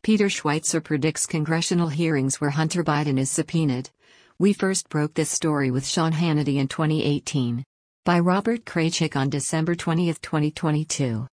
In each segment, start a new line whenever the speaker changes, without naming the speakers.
Peter Schweizer predicts congressional hearings where Hunter Biden is subpoenaed. We first broke this story with Sean Hannity in 2018. By Robert Kraychik on December 20, 2022.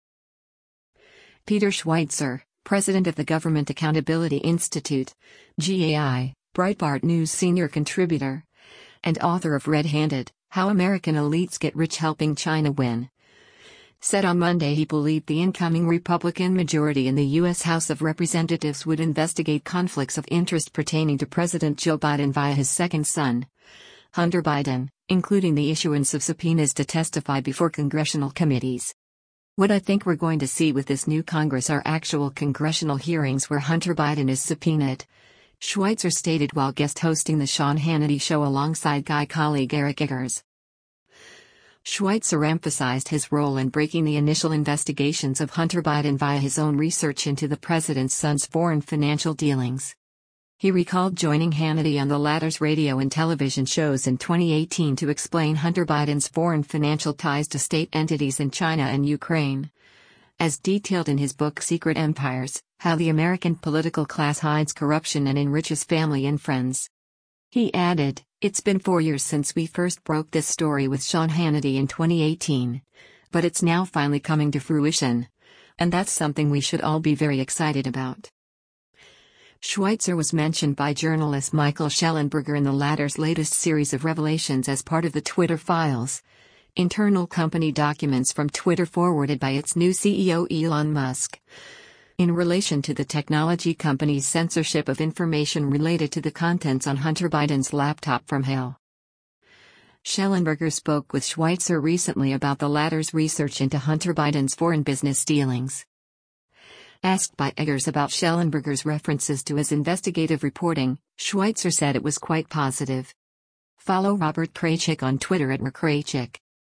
Peter Schweizer, president of the Government Accountability Institute, GAI, Breitbart News senior contributor, and author of Red-Handed: How American Elites Get Rich Helping China Win, said on Monday he believed the incoming Republican majority in the U.S. House of Representatives would investigate conflicts of interest pertaining to President Joe Biden via his second son, Hunter Biden, including the issuance of subpoenas to testify before congressional committees. What I think we're going to see with this new Congress are actual congressional hearings where Hunter Biden is subpoenaed, Schweizer stated while guest hosting the Sean Hannity show alongside Guy colleague Eric Eggers. Schweizer emphasized his role in breaking the initial investigations of Hunter Biden via his own research into the president's son's foreign financial dealings. He recalled joining Hannity on the latter's radio and television shows in 2018 to explain Hunter Biden's foreign financial ties to state entities in China and Ukraine. As detailed in his book Secret Empires: How the American Political Class Hides Corruption and Enriches Family and Friends. He added, "It's been 4 years since we first broke this story with Sean Hannity in 2018. But it's now finally coming to fruition. And that's something we should all be very excited about." Schweizer was mentioned by journalist Michael Shellenberger in the latter's latest series of revelations as part of the Twitter files, internal company documents from Twitter forwarded by its new CEO Elon Musk, in relation to the technology company's censorship of information related to the contents on Hunter Biden's laptop from Hale. Shellenberger spoke with Schweizer recently about the latter's research into Hunter Biden's foreign business dealings. Asked by Eggers about Shellenberger's references to his investigative reporting, Schweizer said it was quite positive. Follow Robert Kraychik on Twitter at @RKraychik.